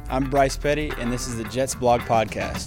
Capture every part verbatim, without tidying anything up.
I'm Bryce Petty, and this is the Jets Blog Podcast.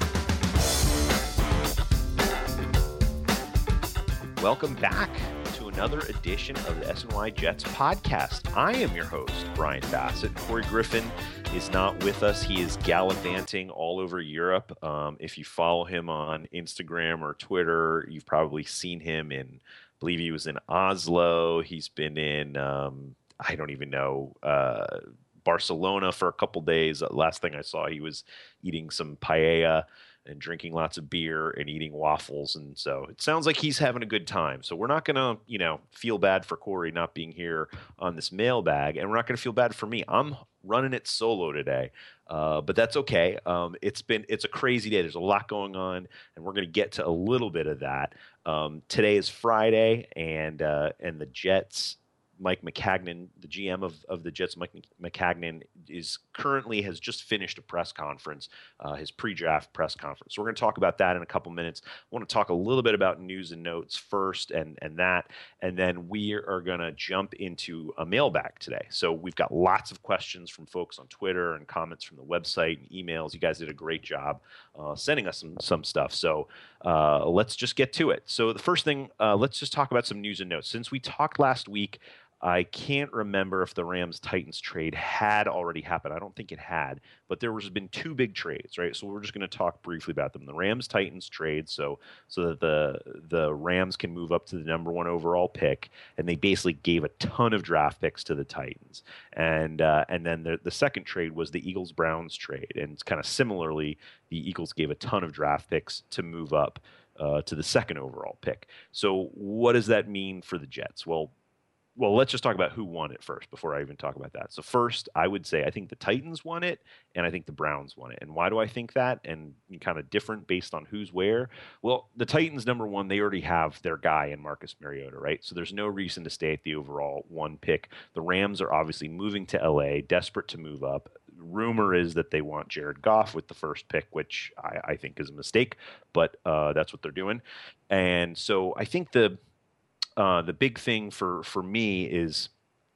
Welcome back to another edition of the S N Y Jets Podcast. I am your host, Brian Bassett. Corey Griffin is not with us. He is gallivanting all over Europe. Um, if you follow him on Instagram or Twitter, you've probably seen him in, I believe he was in Oslo. He's been in, um, I don't even know, uh, Barcelona for a couple days. Last thing I saw, he was eating some paella and drinking lots of beer and eating waffles. And so it sounds like he's having a good time. So we're not going to, you know, feel bad for Corey not being here on this mailbag. And we're not going to feel bad for me. I'm running it solo today. Uh, but that's okay. Um, it's been, it's a crazy day. There's a lot going on, and we're going to get to a little bit of that. Um, today is Friday, and, uh, and the Jets, Mike Maccagnan, the G M of, of the Jets, Mike Maccagnan, is currently has just finished a press conference, uh, his pre-draft press conference. So we're going to talk about that in a couple minutes. I want to talk a little bit about news and notes first, and and that, and then we are going to jump into a mailbag today. So we've got lots of questions from folks on Twitter and comments from the website and emails. You guys did a great job uh, sending us some some stuff. So uh, let's just get to it. So the first thing, uh, let's just talk about some news and notes. Since we talked last week, I can't remember if the Rams-Titans trade had already happened. I don't think it had, but there has been two big trades, right? So we're just going to talk briefly about them. The Rams-Titans trade, so so that the the Rams can move up to the number one overall pick, and they basically gave a ton of draft picks to the Titans. And uh, and then the, the second trade was the Eagles-Browns trade, and it's kind of similarly, the Eagles gave a ton of draft picks to move up uh, to the second overall pick. So what does that mean for the Jets? Well, Well, let's just talk about who won it first before I even talk about that. So first, I would say I think the Titans won it, and I think the Browns won it. And why do I think that? And kind of different based on who's where. Well, the Titans, number one, they already have their guy in Marcus Mariota, right? So there's no reason to stay at the overall one pick. The Rams are obviously moving to L A, desperate to move up. Rumor is that they want Jared Goff with the first pick, which I, I think is a mistake, but uh, that's what they're doing. And so I think the Uh, the big thing for, for me is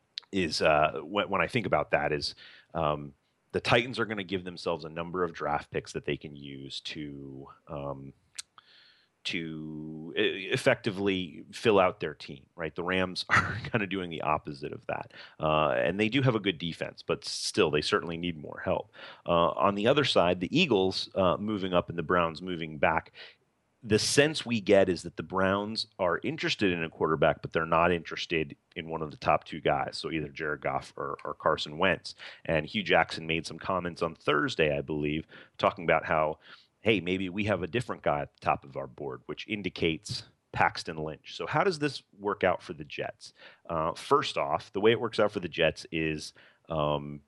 is uh, when, when I think about that is um, the Titans are going to give themselves a number of draft picks that they can use to um, to effectively fill out their team, right? The Rams are kind of doing the opposite of that, uh, and they do have a good defense, but still they certainly need more help. Uh, on the other side, the Eagles uh, moving up and the Browns moving back. The sense we get is that the Browns are interested in a quarterback, but they're not interested in one of the top two guys. So either Jared Goff or, or Carson Wentz. And Hugh Jackson made some comments on Thursday, I believe, talking about how, hey, maybe we have a different guy at the top of our board, which indicates Paxton Lynch. So how does this work out for the Jets? Uh, first off, the way it works out for the Jets is um,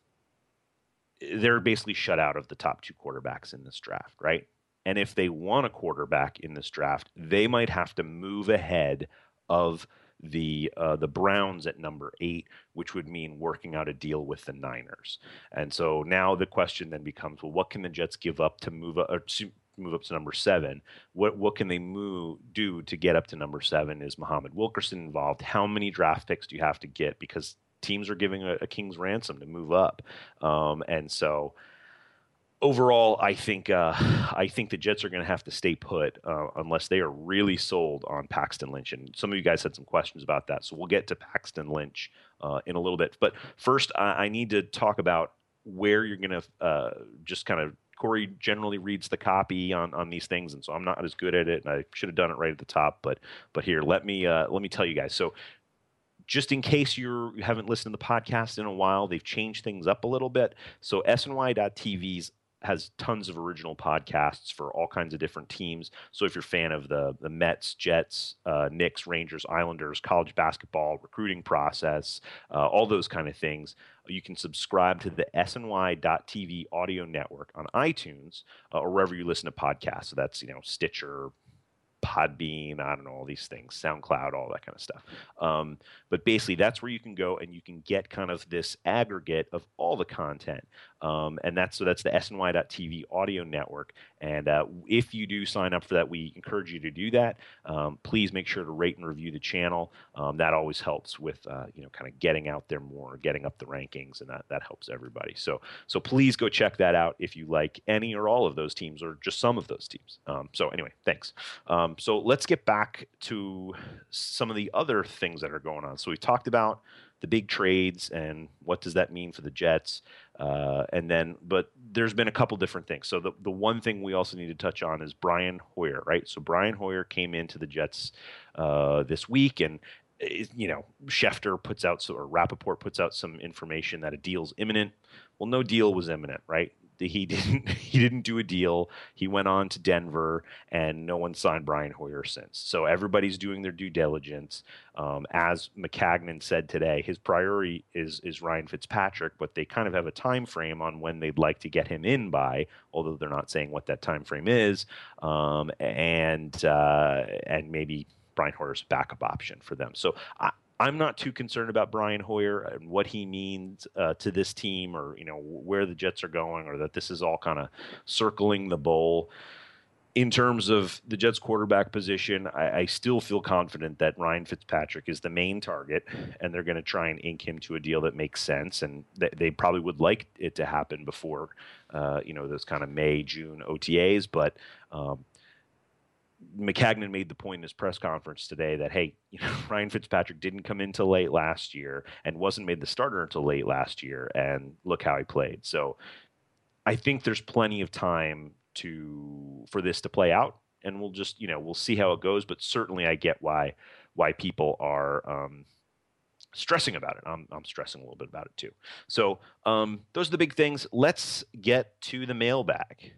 they're basically shut out of the top two quarterbacks in this draft, right? And if they want a quarterback in this draft, they might have to move ahead of the uh, the Browns at number eight, which would mean working out a deal with the Niners. And so now the question then becomes, well, what can the Jets give up to move up, or to move up to number seven? What what can they move do to get up to number seven? Is Muhammad Wilkerson involved? How many draft picks do you have to get? Because teams are giving a, a king's ransom to move up, um, and so. Overall, I think uh, I think the Jets are going to have to stay put uh, unless they are really sold on Paxton Lynch. And some of you guys had some questions about that, so we'll get to Paxton Lynch uh, in a little bit. But first, I, I need to talk about where you're going to uh, just kind of Corey generally reads the copy on, on these things, and so I'm not as good at it, and I should have done it right at the top. But but here, let me uh, let me tell you guys. So. Just in case you're, you haven't listened to the podcast in a while, they've changed things up a little bit. So S N Y dot T V's has tons of original podcasts for all kinds of different teams. So if you're a fan of the the Mets, Jets, uh, Knicks, Rangers, Islanders, college basketball, recruiting process, uh, all those kind of things, you can subscribe to the S N Y dot T V audio network on iTunes uh, or wherever you listen to podcasts. So that's, you know, Stitcher, Podbean, I don't know, all these things, SoundCloud, all that kind of stuff. Um, but basically, that's where you can go and you can get kind of this aggregate of all the content. Um, and that's so that's the S N Y dot T V audio network. And uh, if you do sign up for that, we encourage you to do that. Um, please make sure to rate and review the channel. Um, that always helps with uh, you know kind of getting out there more, getting up the rankings, and that that helps everybody. So so please go check that out if you like any or all of those teams or just some of those teams. Um, so anyway, thanks. Um, so let's get back to some of the other things that are going on. So we talked about the big trades and what does that mean for the Jets. Uh, and then, but there's been a couple different things. So the, the one thing we also need to touch on is Brian Hoyer, right? So Brian Hoyer came into the Jets uh, this week, and you know, Schefter puts out, or Rappaport puts out some information that a deal's imminent. Well, no deal was imminent, right? He didn't. He didn't do a deal. He went on to Denver, and no one signed Brian Hoyer since. So everybody's doing their due diligence. Um, as Maccagnan said today, his priority is is Ryan Fitzpatrick, but they kind of have a time frame on when they'd like to get him in by, although they're not saying what that time frame is. Um, and uh, and maybe Brian Hoyer's a backup option for them. So I, I'm not too concerned about Brian Hoyer and what he means uh, to this team, or you know where the Jets are going, or that this is all kind of circling the bowl. In terms of the Jets quarterback position, I, I still feel confident that Ryan Fitzpatrick is the main target, and they're going to try and ink him to a deal that makes sense. And th- they probably would like it to happen before, uh, you know, those kind of May, June O T As. But um, Maccagnan made the point in his press conference today that, hey, you know, Ryan Fitzpatrick didn't come in till late last year and wasn't made the starter until late last year, and look how he played. So I think there's plenty of time to for this to play out, and we'll just, you know, we'll see how it goes. But certainly I get why why people are um, stressing about it. I'm, I'm stressing a little bit about it too. So um, those are the big things. Let's get to the mailbag.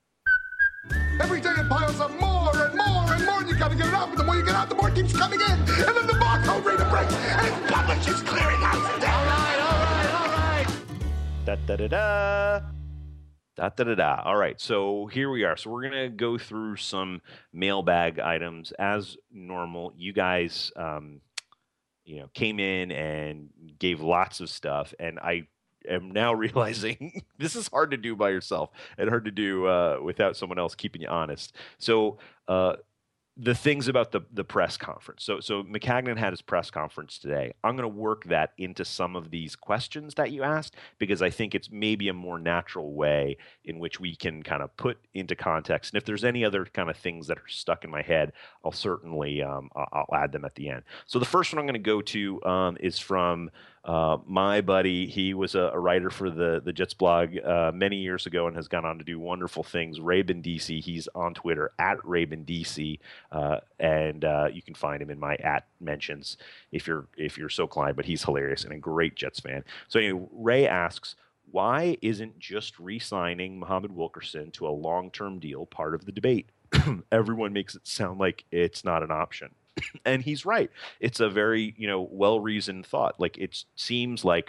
Every day it piles up more and more and more, and you gotta get it out, but the more you get out, the more it keeps coming in, and then the barcode reader breaks, and it publishes clearing out today. All right, all right, all right. Da da da da. Da da da da. All right, so here we are. So we're gonna go through some mailbag items as normal. You guys, um, you know, came in and gave lots of stuff, and I am now realizing this is hard to do by yourself and hard to do uh, without someone else keeping you honest. So uh, the things about the the press conference. So so Maccagnan had his press conference today. I'm going to work that into some of these questions that you asked, because I think it's maybe a more natural way in which we can kind of put into context. And if there's any other kind of things that are stuck in my head, I'll certainly um, I'll add them at the end. So the first one I'm going to go to um, is from Uh, my buddy. He was a, a writer for the, the Jets blog uh, many years ago and has gone on to do wonderful things. Rabin D C. He's on Twitter at Rabin D C, uh, and uh, you can find him in my at mentions if you're if you're so inclined. But he's hilarious and a great Jets fan. So anyway, Ray asks, why isn't just re-signing Muhammad Wilkerson to a long-term deal part of the debate? Everyone makes it sound like it's not an option. And he's right. It's a very, you know, well-reasoned thought. Like, it seems like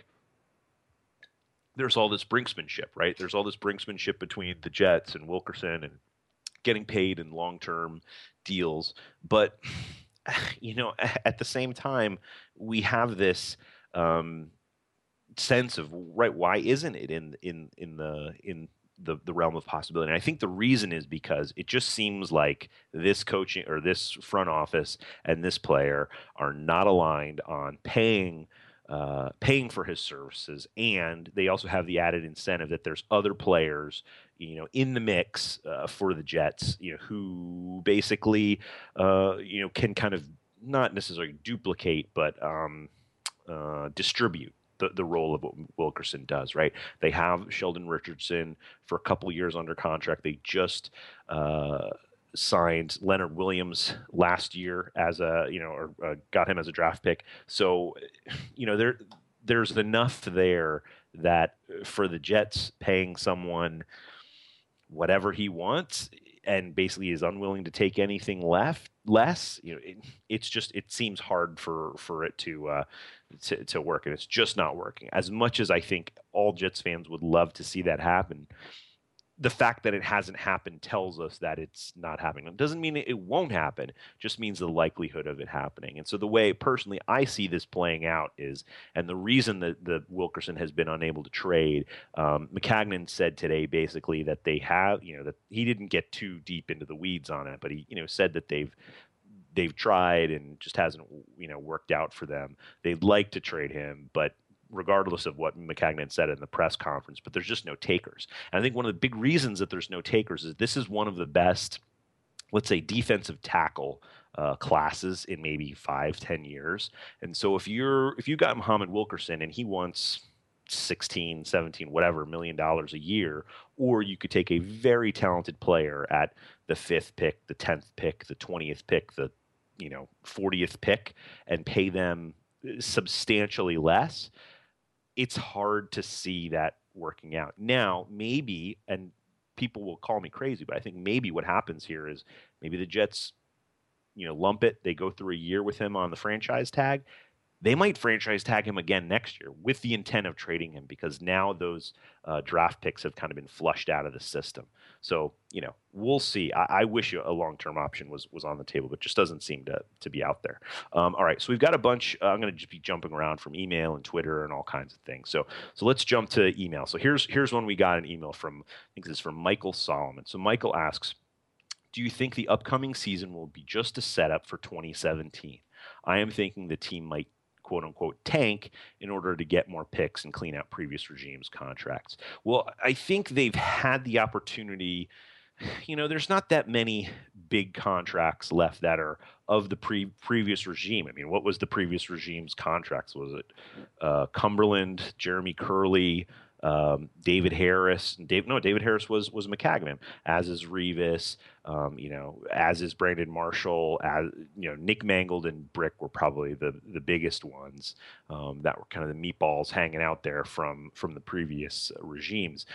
there's all this brinksmanship, right? There's all this brinksmanship between the Jets and Wilkerson and getting paid in long-term deals. But, you know, at the same time, we have this um, sense of, right, why isn't it in in in the in the the realm of possibility? And I think the reason is because it just seems like this coaching or this front office and this player are not aligned on paying uh, paying for his services, and they also have the added incentive that there's other players, you know, in the mix uh, for the Jets, you know, who basically uh, you know can kind of not necessarily duplicate, but um, uh, distribute The, the role of what Wilkerson does, right? They have Sheldon Richardson for a couple years under contract. They just uh, signed Leonard Williams last year as a, you know, or uh, got him as a draft pick. So, you know, there there's enough there that for the Jets paying someone whatever he wants and basically is unwilling to take anything left less, you know, it, it's just, it seems hard for, for it to, uh, to, to work. And it's just not working. As much as I think all Jets fans would love to see that happen, the fact that it hasn't happened tells us that it's not happening. It doesn't mean it won't happen, just means the likelihood of it happening. And so the way personally I see this playing out is, and the reason that the Wilkerson has been unable to trade, um, Maccagnan said today basically that they have, you know, that he didn't get too deep into the weeds on it, but he, you know, said that they've they've tried and just hasn't, you know, worked out for them. They'd like to trade him, but regardless of what Maccagnan said in the press conference, but there's just no takers. And I think one of the big reasons that there's no takers is this is one of the best, let's say, defensive tackle uh, classes in maybe five, ten years. And so if you're, if you got Muhammad Wilkerson and he wants sixteen, seventeen, whatever million dollars a year, or you could take a very talented player at the fifth pick, the tenth pick, the twentieth pick, the, you know, fortieth pick and pay them substantially less, it's hard to see that working out. Now, maybe, and people will call me crazy, but I think maybe what happens here is maybe the Jets, you know, lump it. They go through a year with him on the franchise tag. They might franchise tag him again next year with the intent of trading him because now those uh, draft picks have kind of been flushed out of the system. So, you know, we'll see. I, I wish a long-term option was was on the table, but just doesn't seem to to be out there. Um, all right, so we've got a bunch. Uh, I'm going to just be jumping around from email and Twitter and all kinds of things. So, so let's jump to email. So here's here's one we got an email from. I think this is from Michael Solomon. So Michael asks, do you think the upcoming season will be just a setup for twenty seventeen? I am thinking the team might quote unquote tank in order to get more picks and clean out previous regimes' contracts. Well, I think they've had the opportunity. You know, there's not that many big contracts left that are of the pre- previous regime. I mean, what was the previous regime's contracts? Was it uh, Cumberland, Jeremy Curley, um, David Harris? Dave, no, David Harris was was Maccagnan, as is Revis, um, you know, as is Brandon Marshall, as you know, Nick Mangold and Brick were probably the the biggest ones um, that were kind of the meatballs hanging out there from from the previous uh, regimes.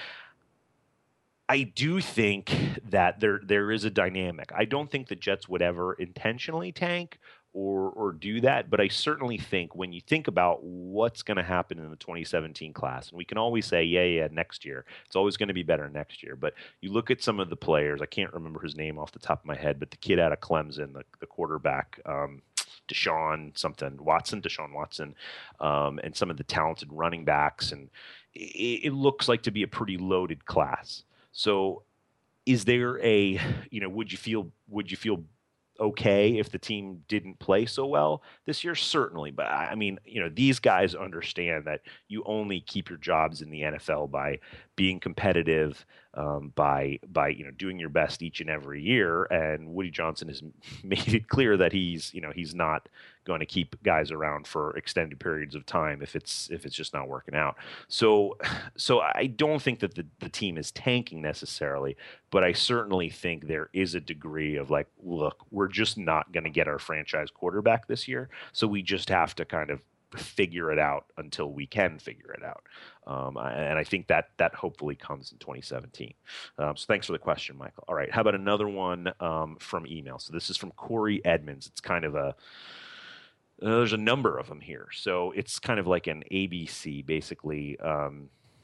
I do think that there there is a dynamic. I don't think the Jets would ever intentionally tank or or do that, but I certainly think when you think about what's going to happen in the twenty seventeen class, and we can always say, yeah, yeah, next year, it's always going to be better next year. But you look at some of the players, I can't remember his name off the top of my head, but the kid out of Clemson, the, the quarterback, um, Deshaun something, Watson, Deshaun Watson, um, and some of the talented running backs, and it, it looks like to be a pretty loaded class. So is there a, you know, would you feel, would you feel okay if the team didn't play so well this year? Certainly. But I mean, you know, these guys understand that you only keep your jobs in the N F L by being competitive, um, by, by, you know, doing your best each and every year. And Woody Johnson has made it clear that he's, you know, he's not going to keep guys around for extended periods of time if it's, if it's just not working out. So, so I don't think that the, the team is tanking necessarily, but I certainly think there is a degree of like, look, we're just not going to get our franchise quarterback this year. So we just have to kind of figure it out until we can figure it out. Um, and I think that that hopefully comes in twenty seventeen. Um, so thanks for the question, Michael. All right. How about another one um, from email? So this is from Corey Edmonds. It's kind of a, uh, there's a number of them here. So it's kind of like an A B C, basically. Um,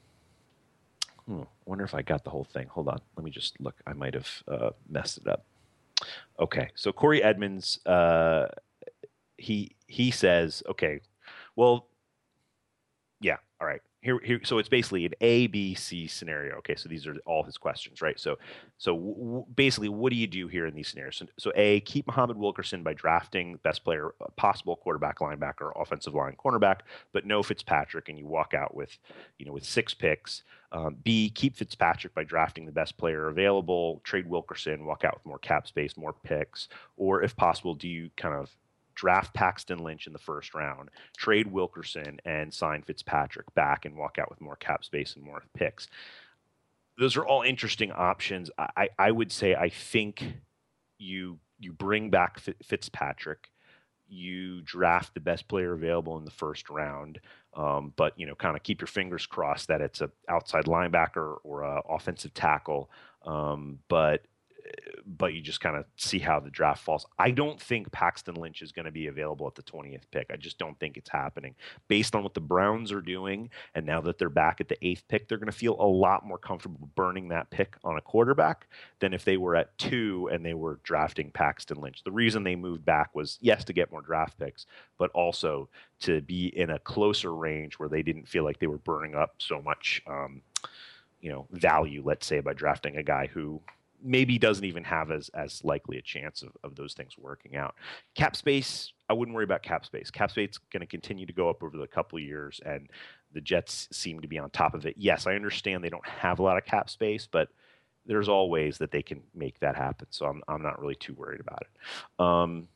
hmm, I wonder if I got the whole thing. Hold on. Let me just look. I might have uh, messed it up. Okay. So Corey Edmonds, uh, he he says, okay, well, yeah, all right. Here, here. So it's basically an A, B, C scenario. Okay, so these are all his questions, right? So, so w- basically, what do you do here in these scenarios? So, so A, keep Muhammad Wilkerson by drafting best player possible, quarterback, linebacker, offensive line, cornerback, but no Fitzpatrick, and you walk out with, you know, with six picks. Um, B, keep Fitzpatrick by drafting the best player available, trade Wilkerson, walk out with more cap space, more picks, or if possible, do you kind of draft Paxton Lynch in the first round, trade Wilkerson, and sign Fitzpatrick back and walk out with more cap space and more picks? Those are all interesting options. I, I would say I think you you bring back Fitzpatrick, you draft the best player available in the first round, um, but you know, kind of keep your fingers crossed that it's a outside linebacker or a offensive tackle. Um, but but you just kind of see how the draft falls. I don't think Paxton Lynch is going to be available at the twentieth pick. I just don't think it's happening. Based on what the Browns are doing, and now that they're back at the eighth pick, they're going to feel a lot more comfortable burning that pick on a quarterback than if they were at two and they were drafting Paxton Lynch. The reason they moved back was, yes, to get more draft picks, but also to be in a closer range where they didn't feel like they were burning up so much um, you know, value, let's say, by drafting a guy who maybe doesn't even have as as likely a chance of, of those things working out. Cap space, I wouldn't worry about cap space. Cap space is going to continue to go up over the couple of years, and the Jets seem to be on top of it. Yes, I understand they don't have a lot of cap space, but there's all ways that they can make that happen. So I'm I'm not really too worried about it. Um,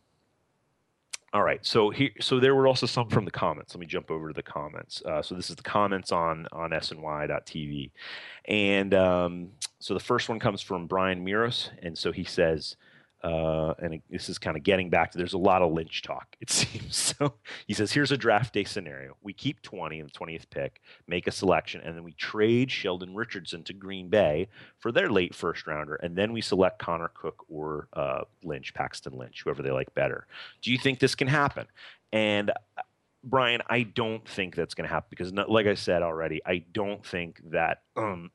all right, so here, so there were also some from the comments. Let me jump over to the comments. Uh, so this is the comments on on S N Y dot T V, and um, so the first one comes from Brian Miros, and so he says, uh, and this is kind of getting back to, there's a lot of Lynch talk, it seems. So he says, here's a draft day scenario: we keep twenty in the twentieth pick, make a selection, and then we trade Sheldon Richardson to Green Bay for their late first rounder, and then we select Connor Cook or uh, Lynch, Paxton Lynch, whoever they like better. Do you think this can happen? And Brian, I don't think that's going to happen because, like I said already, I don't think that um,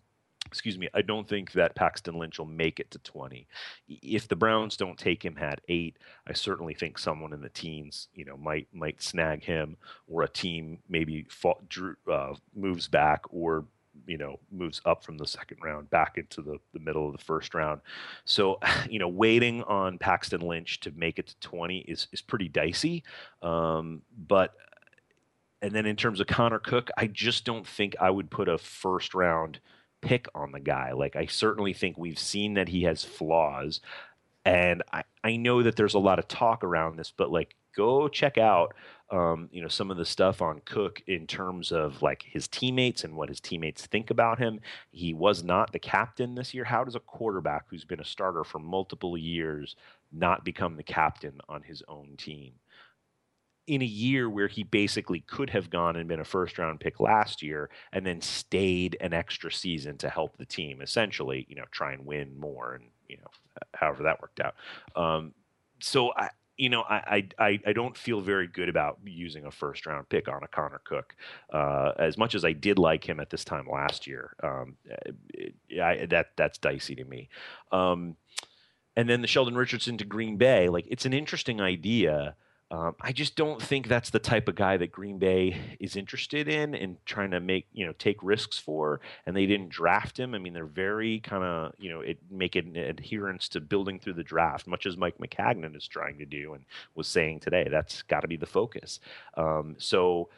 excuse me, I don't think that Paxton Lynch will make it to twenty. If the Browns don't take him at eight, I certainly think someone in the teens, you know, might might snag him, or a team maybe fought, drew, uh, moves back, or you know, moves up from the second round back into the, the middle of the first round. So, you know, waiting on Paxton Lynch to make it to twenty is is pretty dicey. Um, but and then in terms of Connor Cook, I just don't think I would put a first round pick on the guy. Like, I certainly think we've seen that he has flaws, and I, I know that there's a lot of talk around this, but like, go check out um, you know, some of the stuff on Cook in terms of like his teammates and what his teammates think about him. He was not the captain this year. How does a quarterback who's been a starter for multiple years not become the captain on his own team? In a year where he basically could have gone and been a first round pick last year and then stayed an extra season to help the team, essentially, you know, try and win more, and, you know, however that worked out. Um, so I, you know, I, I, I don't feel very good about using a first round pick on a Connor Cook. Uh, as much as I did like him at this time last year, um, it, I, that that's dicey to me. Um, and then the Sheldon Richardson to Green Bay, like, it's an interesting idea. Um, I just don't think that's the type of guy that Green Bay is interested in and trying to make, you know, take risks for. And they didn't draft him. I mean, they're very kind of, you know, it make an adherence to building through the draft, much as Mike Maccagnan is trying to do and was saying today. That's got to be the focus. Um, so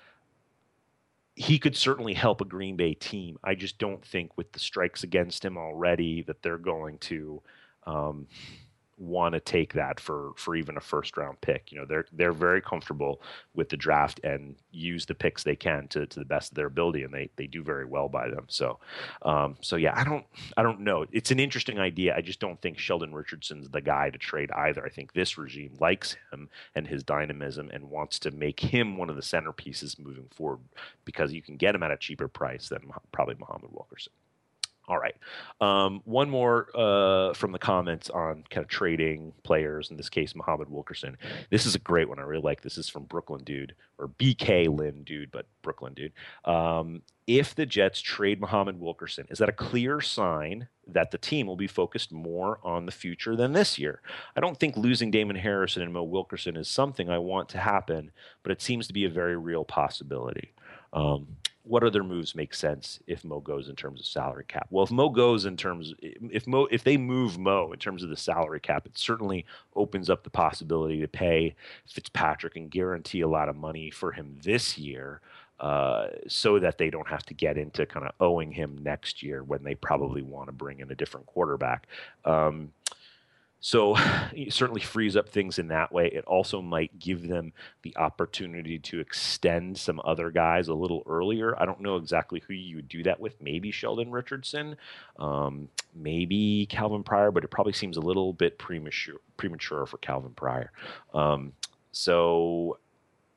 he could certainly help a Green Bay team. I just don't think, with the strikes against him already, that they're going to um, want to take that for for even a first round pick. You know, they're they're very comfortable with the draft and use the picks they can to, to the best of their ability, and they they do very well by them. So um so yeah, I don't I don't know. It's an interesting idea. I just don't think Sheldon Richardson's the guy to trade either. I think this regime likes him and his dynamism and wants to make him one of the centerpieces moving forward, because you can get him at a cheaper price than probably Muhammad Wilkerson. All right. Um, one more uh, from the comments on kind of trading players, in this case, Muhammad Wilkerson. This is a great one. I really like this. This is from Brooklyn Dude, or B K Lynn Dude, but Brooklyn Dude. Um, if the Jets trade Muhammad Wilkerson, is that a clear sign that the team will be focused more on the future than this year? I don't think losing Damon Harrison and Mo Wilkerson is something I want to happen, but it seems to be a very real possibility. Um, what other moves make sense if Mo goes in terms of salary cap? Well, if Mo goes in terms, if Mo, if they move Mo in terms of the salary cap, it certainly opens up the possibility to pay Fitzpatrick and guarantee a lot of money for him this year, uh, so that they don't have to get into kind of owing him next year when they probably want to bring in a different quarterback. Um, So it certainly frees up things in that way. It also might give them the opportunity to extend some other guys a little earlier. I don't know exactly who you would do that with. Maybe Sheldon Richardson, um, maybe Calvin Pryor, but it probably seems a little bit premature premature for Calvin Pryor. Um, so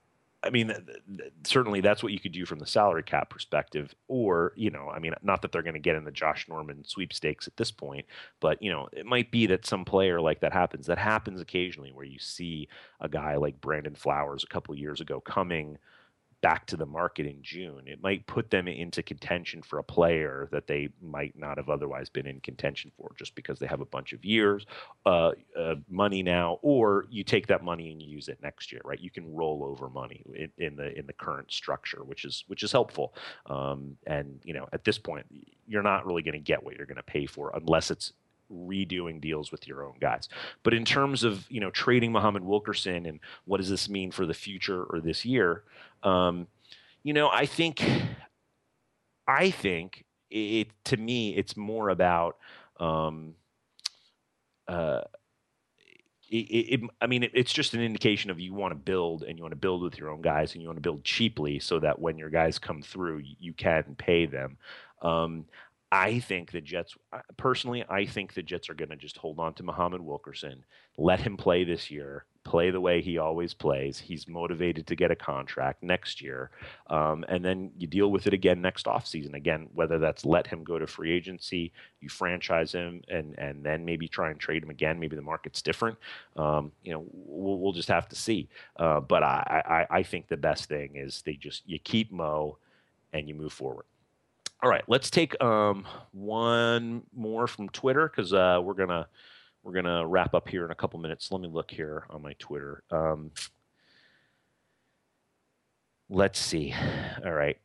I mean, th- th- certainly that's what you could do from the salary cap perspective. Or, you know, I mean, not that they're going to get in the Josh Norman sweepstakes at this point, but, you know, it might be that some player like that happens. That happens occasionally where you see a guy like Brandon Flowers a couple of years ago coming back to the market in June. It might put them into contention for a player that they might not have otherwise been in contention for, just because they have a bunch of years, uh, uh, money now, or you take that money and you use it next year, right? You can roll over money in, in the in the current structure, which is which is helpful. Um, and you know, at this point, you're not really going to get what you're going to pay for unless it's redoing deals with your own guys. But in terms of, you know, trading Muhammad Wilkerson and what does this mean for the future or this year, um, you know, I think, I think it, to me, it's more about, um, uh, it, it, I mean, it, it's just an indication of you want to build and you want to build with your own guys and you want to build cheaply so that when your guys come through, you, you can pay them. Um, I think the Jets, personally, I think the Jets are going to just hold on to Muhammad Wilkerson, let him play this year, play the way he always plays. He's motivated to get a contract next year. Um, and then you deal with it again next offseason. Again, whether that's let him go to free agency, you franchise him, and and then maybe try and trade him again. Maybe the market's different. Um, you know, we'll, we'll just have to see. Uh, but I, I, I think the best thing is they just, you keep Mo and you move forward. All right, let's take um, one more from Twitter because uh, we're gonna we're gonna wrap up here in a couple minutes. Let me look here on my Twitter. Um, let's see. All right,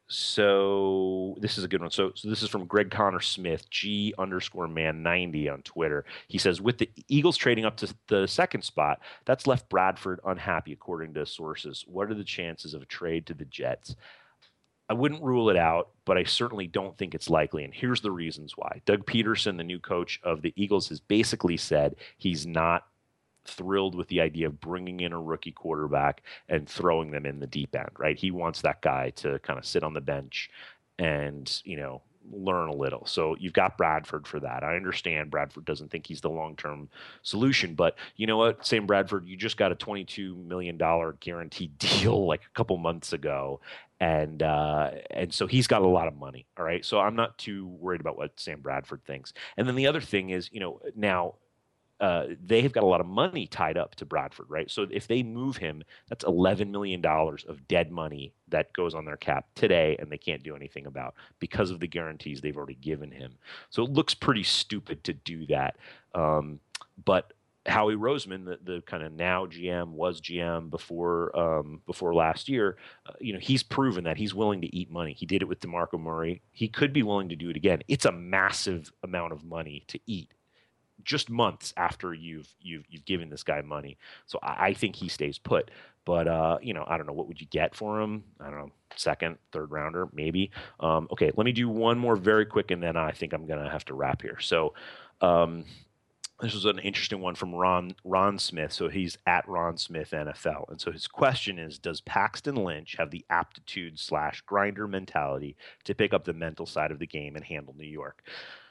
so this is a good one. So, so this is from Greg Connor Smith, G underscore man ninety on Twitter. He says, with the Eagles trading up to the second spot, that's left Bradford unhappy, according to sources. What are the chances of a trade to the Jets? I wouldn't rule it out, but I certainly don't think it's likely. And here's the reasons why. Doug Peterson, the new coach of the Eagles, has basically said he's not thrilled with the idea of bringing in a rookie quarterback and throwing them in the deep end, right? He wants that guy to kind of sit on the bench and, you know, learn a little. So you've got Bradford for that. I understand Bradford doesn't think he's the long-term solution, but you know what? Sam Bradford, you just got a twenty-two million dollars guaranteed deal like a couple months ago. And uh, and so he's got a lot of money. All right. So I'm not too worried about what Sam Bradford thinks. And then the other thing is, you know, now uh, they have got a lot of money tied up to Bradford, right? So if they move him, that's eleven million dollars of dead money that goes on their cap today, and they can't do anything about because of the guarantees they've already given him. So it looks pretty stupid to do that. Um, but Howie Roseman, the, the kind of now G M, was G M before um, before last year, uh, you know, he's proven that he's willing to eat money. He did it with DeMarco Murray. He could be willing to do it again. It's a massive amount of money to eat just months after you've you've you've given this guy money. So I, I think he stays put. But uh, you know, I don't know, what would you get for him? I don't know, second, third rounder, maybe. Um, okay, let me do one more very quick, and then I think I'm gonna have to wrap here. So. Um, This was an interesting one from Ron Ron Smith. So he's at Ron Smith N F L. And so his question is, does Paxton Lynch have the aptitude slash grinder mentality to pick up the mental side of the game and handle New York?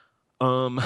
Um,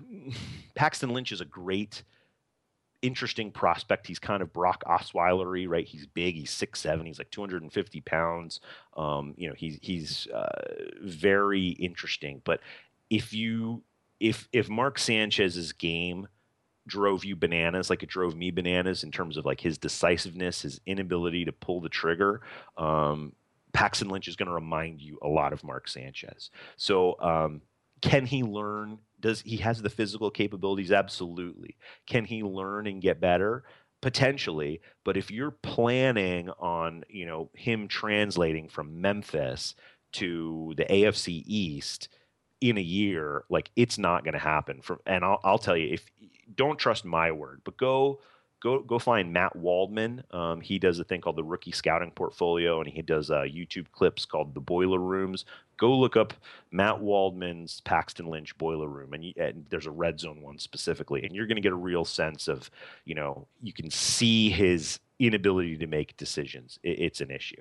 Paxton Lynch is a great, interesting prospect. He's kind of Brock Osweiler-y, right? He's big. He's six seven. He's like two hundred fifty pounds. Um, you know, he's, he's uh, very interesting. But if you... If if Mark Sanchez's game drove you bananas, like it drove me bananas in terms of like his decisiveness, his inability to pull the trigger, um, Paxton Lynch is going to remind you a lot of Mark Sanchez. So um, can he learn? Does he has the physical capabilities? Absolutely. Can he learn and get better? Potentially. But if you're planning on, you know, him translating from Memphis to the A F C East in a year, like it's not going to happen. From and I'll, I'll tell you, if don't trust my word, but go go go find Matt Waldman. Um, he does a thing called the Rookie Scouting Portfolio, and he does uh, YouTube clips called the Boiler Rooms. Go look up Matt Waldman's Paxton Lynch Boiler Room, and, you, and there's a red zone one specifically, and you're going to get a real sense of, you know, you can see his inability to make decisions. It, it's an issue.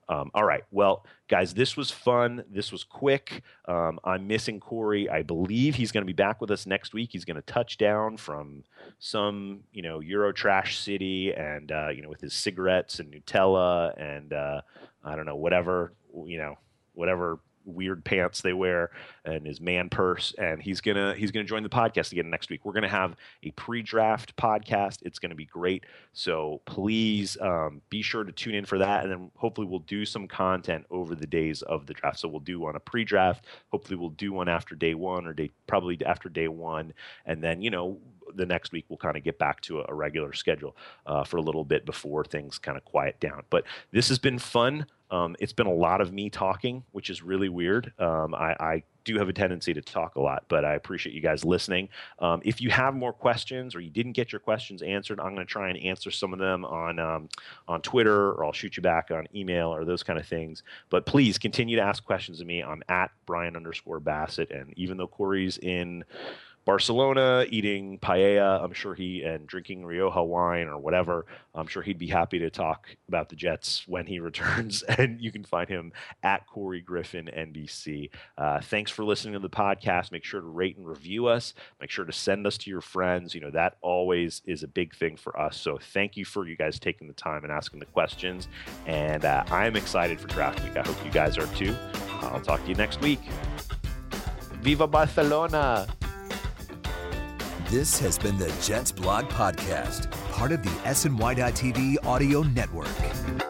Um, all right. Well, guys, this was fun. This was quick. Um, I'm missing Corey. I believe he's going to be back with us next week. He's going to touch down from some, you know, Euro trash city and, uh, you know, with his cigarettes and Nutella and, uh, I don't know, whatever, you know, whatever weird pants they wear and his man purse, and he's gonna he's gonna join the podcast again next week. We're gonna have a pre-draft podcast. It's gonna be great, so please um, be sure to tune in for that, and then hopefully we'll do some content over the days of the draft. So we'll do one a pre-draft, hopefully we'll do one after day one or day probably after day one, and then you know the next week we'll kind of get back to a, a regular schedule uh, for a little bit before things kind of quiet down. But this has been fun. Um, it's been a lot of me talking, which is really weird. Um, I, I do have a tendency to talk a lot, but I appreciate you guys listening. Um, if you have more questions or you didn't get your questions answered, I'm going to try and answer some of them on um, on Twitter, or I'll shoot you back on email or those kind of things. But please continue to ask questions of me. I'm at Brian underscore Bassett, and even though Corey's in Barcelona eating paella, I'm sure he, and drinking Rioja wine or whatever, I'm sure he'd be happy to talk about the Jets when he returns. And you can find him at Corey Griffin N B C. Uh, thanks for listening to the podcast. Make sure to rate and review us. Make sure to send us to your friends. You know, that always is a big thing for us. So thank you for you guys taking the time and asking the questions. And uh, I'm excited for draft week. I hope you guys are too. I'll talk to you next week. Viva Barcelona! This has been the Jets Blog Podcast, part of the S N Y dot T V audio network.